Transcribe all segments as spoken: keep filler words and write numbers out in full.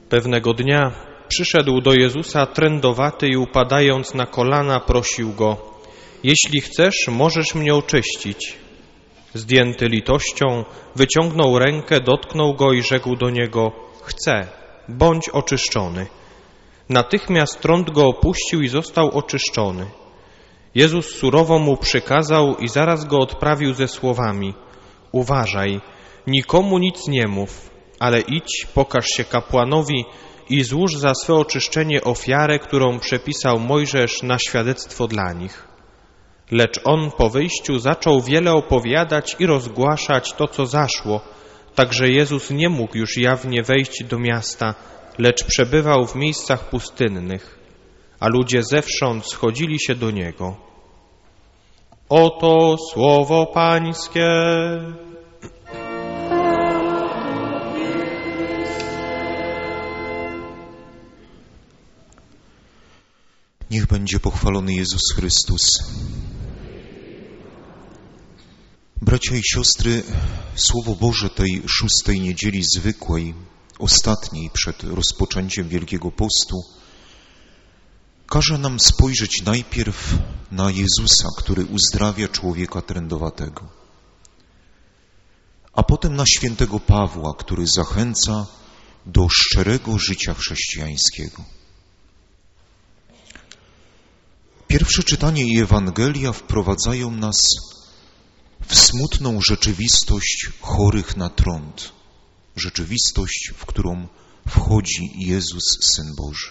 Pewnego dnia przyszedł do Jezusa trędowaty i upadając na kolana prosił Go: jeśli chcesz, możesz mnie oczyścić. Zdjęty litością, wyciągnął rękę, dotknął Go i rzekł do Niego: chcę, bądź oczyszczony. Natychmiast trąd go opuścił i został oczyszczony. Jezus surowo mu przykazał i zaraz go odprawił ze słowami: uważaj, nikomu nic nie mów, ale idź, pokaż się kapłanowi i złóż za swe oczyszczenie ofiarę, którą przepisał Mojżesz na świadectwo dla nich. Lecz on po wyjściu zaczął wiele opowiadać i rozgłaszać to, co zaszło, tak że Jezus nie mógł już jawnie wejść do miasta, lecz przebywał w miejscach pustynnych, a ludzie zewsząd schodzili się do Niego. Oto słowo Pańskie. Niech będzie pochwalony Jezus Chrystus. Bracia i siostry, Słowo Boże tej szóstej niedzieli zwykłej, ostatniej przed rozpoczęciem Wielkiego Postu, każe nam spojrzeć najpierw na Jezusa, który uzdrawia człowieka trędowatego, a potem na świętego Pawła, który zachęca do szczerego życia chrześcijańskiego. Pierwsze czytanie i Ewangelia wprowadzają nas w smutną rzeczywistość chorych na trąd, rzeczywistość, w którą wchodzi Jezus, Syn Boży.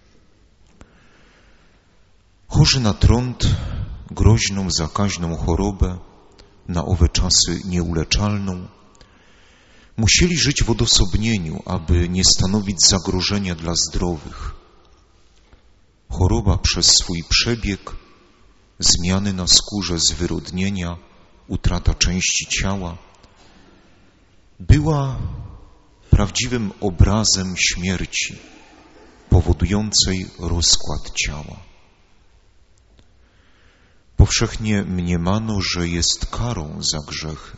Chorzy na trąd, groźną, zakaźną chorobę, na owe czasy nieuleczalną, musieli żyć w odosobnieniu, aby nie stanowić zagrożenia dla zdrowych. Choroba przez swój przebieg, zmiany na skórze, zwyrodnienia, utrata części ciała, była prawdziwym obrazem śmierci, powodującej rozkład ciała. Powszechnie mniemano, że jest karą za grzechy.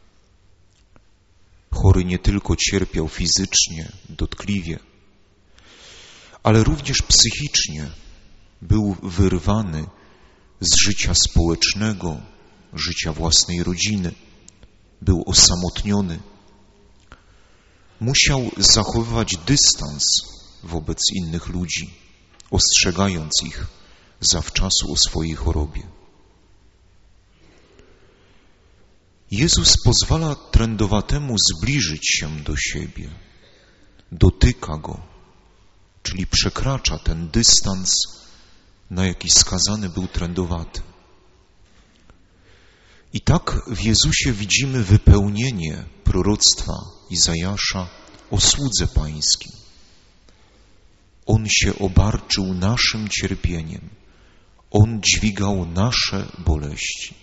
Chory nie tylko cierpiał fizycznie, dotkliwie, ale również psychicznie był wyrwany z życia społecznego, życia własnej rodziny, był osamotniony. Musiał zachowywać dystans wobec innych ludzi, ostrzegając ich zawczasu o swojej chorobie. Jezus pozwala trędowatemu zbliżyć się do siebie, dotyka go, czyli przekracza ten dystans, na jaki skazany był trędowaty. I tak w Jezusie widzimy wypełnienie proroctwa Izajasza o słudze Pańskim. On się obarczył naszym cierpieniem, On dźwigał nasze boleści.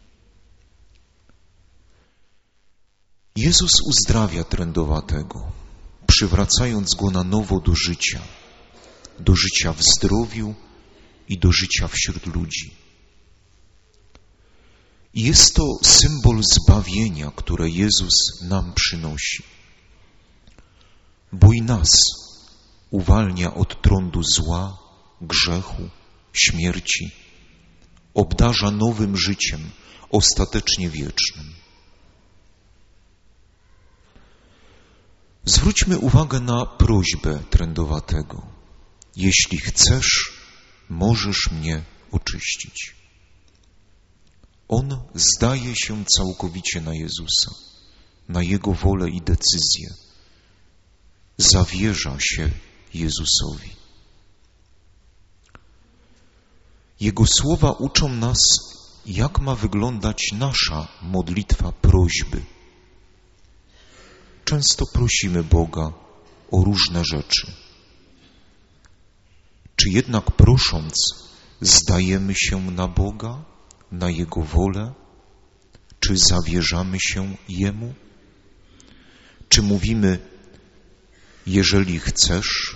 Jezus uzdrawia trędowatego, przywracając go na nowo do życia, do życia w zdrowiu i do życia wśród ludzi. I jest to symbol zbawienia, które Jezus nam przynosi, bo i nas uwalnia od trądu zła, grzechu, śmierci, obdarza nowym życiem, ostatecznie wiecznym. Zwróćmy uwagę na prośbę trędowatego. Jeśli chcesz, możesz mnie oczyścić. On zdaje się całkowicie na Jezusa, na Jego wolę i decyzję. Zawierza się Jezusowi. Jego słowa uczą nas, jak ma wyglądać nasza modlitwa prośby. Często prosimy Boga o różne rzeczy. Czy jednak prosząc, zdajemy się na Boga, na Jego wolę? Czy zawierzamy się Jemu? Czy mówimy, jeżeli chcesz,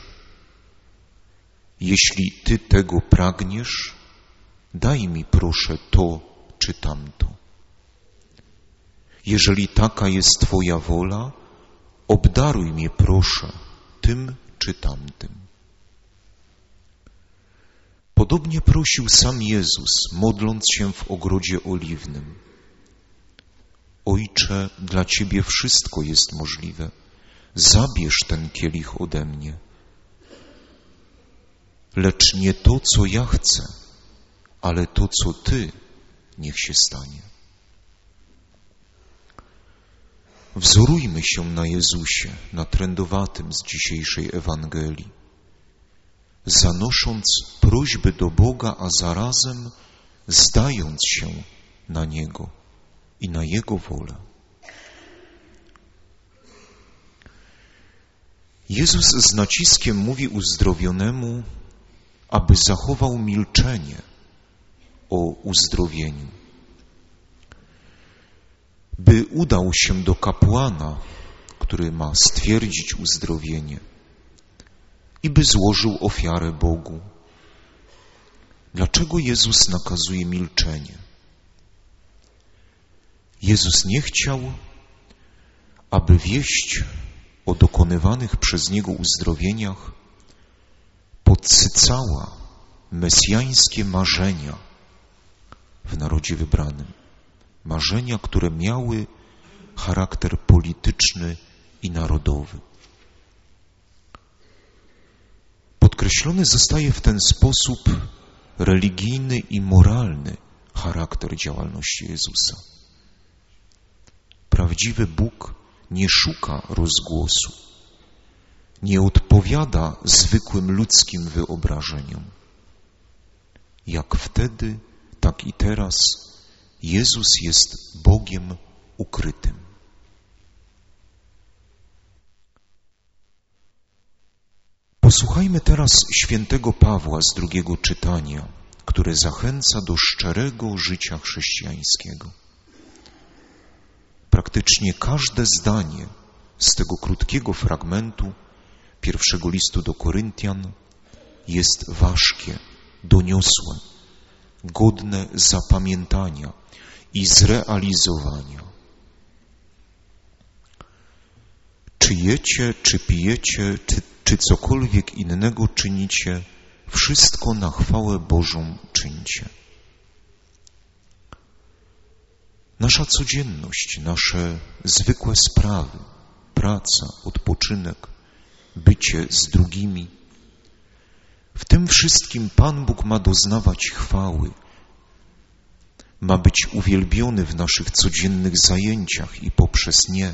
jeśli Ty tego pragniesz, daj mi proszę to czy tamto. Jeżeli taka jest Twoja wola, obdaruj mnie proszę tym czy tamtym. Podobnie prosił sam Jezus, modląc się w ogrodzie oliwnym. Ojcze, dla Ciebie wszystko jest możliwe. Zabierz ten kielich ode mnie. Lecz nie to, co ja chcę, ale to, co Ty, niech się stanie. Wzorujmy się na Jezusie, na trędowatym z dzisiejszej Ewangelii, zanosząc prośby do Boga, a zarazem zdając się na Niego i na Jego wolę. Jezus z naciskiem mówi uzdrowionemu, aby zachował milczenie o uzdrowieniu, by udał się do kapłana, który ma stwierdzić uzdrowienie, i by złożył ofiarę Bogu. Dlaczego Jezus nakazuje milczenie? Jezus nie chciał, aby wieść o dokonywanych przez Niego uzdrowieniach podsycała mesjańskie marzenia w narodzie wybranym. Marzenia, które miały charakter polityczny i narodowy. Podkreślony zostaje w ten sposób religijny i moralny charakter działalności Jezusa. Prawdziwy Bóg nie szuka rozgłosu, nie odpowiada zwykłym ludzkim wyobrażeniom. Jak wtedy, tak i teraz Jezus jest Bogiem ukrytym. Posłuchajmy teraz świętego Pawła z drugiego czytania, które zachęca do szczerego życia chrześcijańskiego. Praktycznie każde zdanie z tego krótkiego fragmentu pierwszego listu do Koryntian jest ważkie, doniosłe, godne zapamiętania i zrealizowania. Czy jecie, czy pijecie, czy, czy cokolwiek innego czynicie, wszystko na chwałę Bożą czyńcie. Nasza codzienność, nasze zwykłe sprawy, praca, odpoczynek, bycie z drugimi, w tym wszystkim Pan Bóg ma doznawać chwały, ma być uwielbiony w naszych codziennych zajęciach i poprzez nie.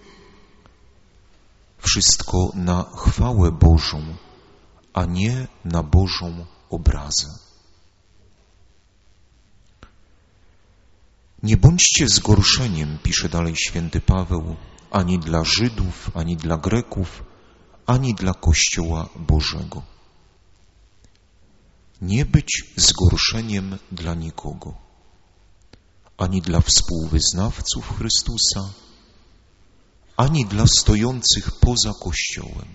Wszystko na chwałę Bożą, a nie na Bożą obrazę. Nie bądźcie zgorszeniem, pisze dalej święty Paweł, ani dla Żydów, ani dla Greków, ani dla Kościoła Bożego. Nie być zgorszeniem dla nikogo, ani dla współwyznawców Chrystusa, ani dla stojących poza Kościołem.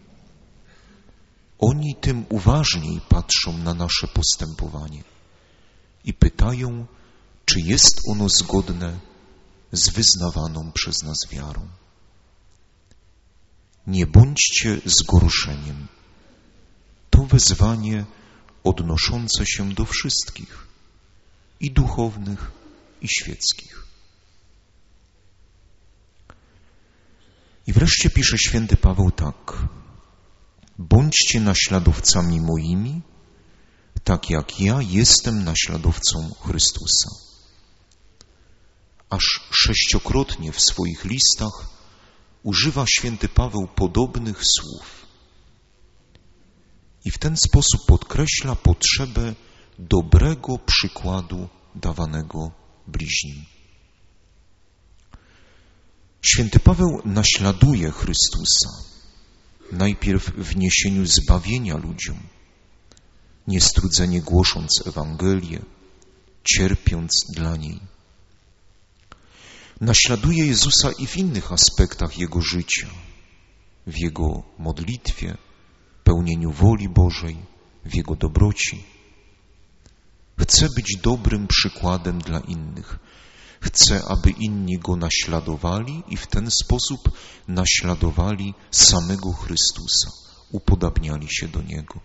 Oni tym uważniej patrzą na nasze postępowanie i pytają, czy jest ono zgodne z wyznawaną przez nas wiarą. Nie bądźcie zgorszeniem. To wezwanie odnoszące się do wszystkich, i duchownych, i świeckich. I wreszcie pisze święty Paweł tak: bądźcie naśladowcami moimi, tak jak ja jestem naśladowcą Chrystusa. Aż sześciokrotnie w swoich listach używa święty Paweł podobnych słów i w ten sposób podkreśla potrzebę dobrego przykładu dawanego bliźnim. Święty Paweł naśladuje Chrystusa, najpierw w niesieniu zbawienia ludziom, niestrudzenie głosząc Ewangelię, cierpiąc dla niej. Naśladuje Jezusa i w innych aspektach Jego życia, w Jego modlitwie, pełnieniu woli Bożej, w Jego dobroci. Chce być dobrym przykładem dla innych. Chce, aby inni Go naśladowali i w ten sposób naśladowali samego Chrystusa, upodabniali się do Niego.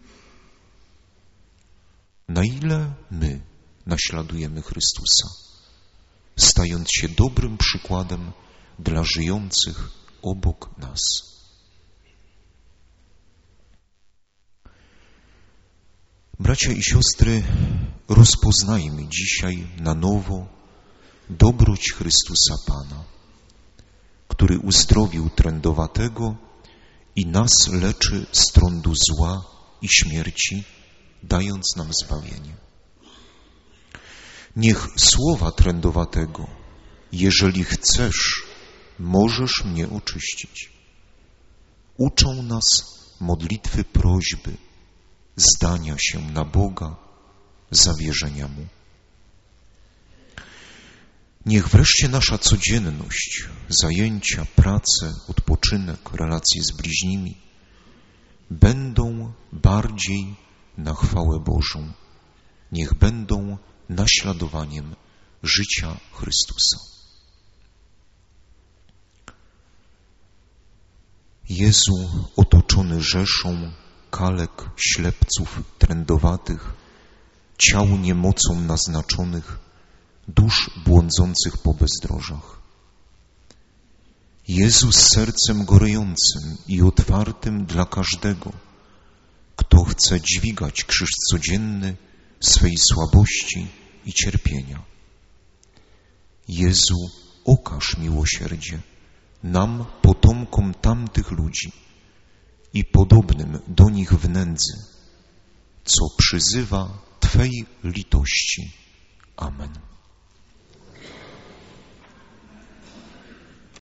Na ile my naśladujemy Chrystusa, stając się dobrym przykładem dla żyjących obok nas. Bracia i siostry, rozpoznajmy dzisiaj na nowo dobroć Chrystusa Pana, który uzdrowił trędowatego i nas leczy z trądu zła i śmierci, dając nam zbawienie. Niech słowa trędowatego: jeżeli chcesz, możesz mnie oczyścić, uczą nas modlitwy prośby, zdania się na Boga, zawierzenia Mu. Niech wreszcie nasza codzienność, zajęcia, prace, odpoczynek, relacje z bliźnimi będą bardziej na chwałę Bożą. Niech będą naśladowaniem życia Chrystusa. Jezu, otoczony rzeszą kalek, ślepców, trędowatych, ciał niemocą naznaczonych, dusz błądzących po bezdrożach. Jezu, z sercem gorejącym i otwartym dla każdego, kto chce dźwigać krzyż codzienny swej słabości i cierpienia. Jezu, okaż miłosierdzie nam, potomkom tamtych ludzi i podobnym do nich w nędzy, co przyzywa Twej litości. Amen.